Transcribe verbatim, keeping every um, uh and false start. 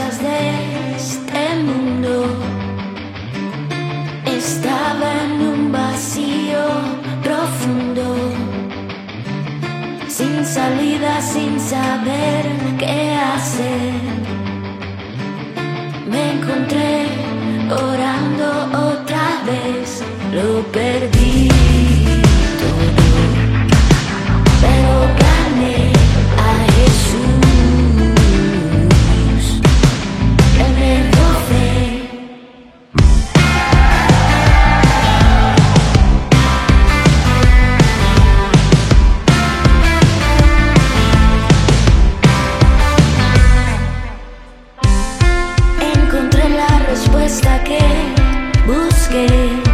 cosas de este mundo. Estaba en un vacío profundo, sin salida, sin saber qué hacer. Me encontré orando otra vez, lo perdí todo, pero gané a Jesús. Él me dio fe. Encontré la respuesta que busqué.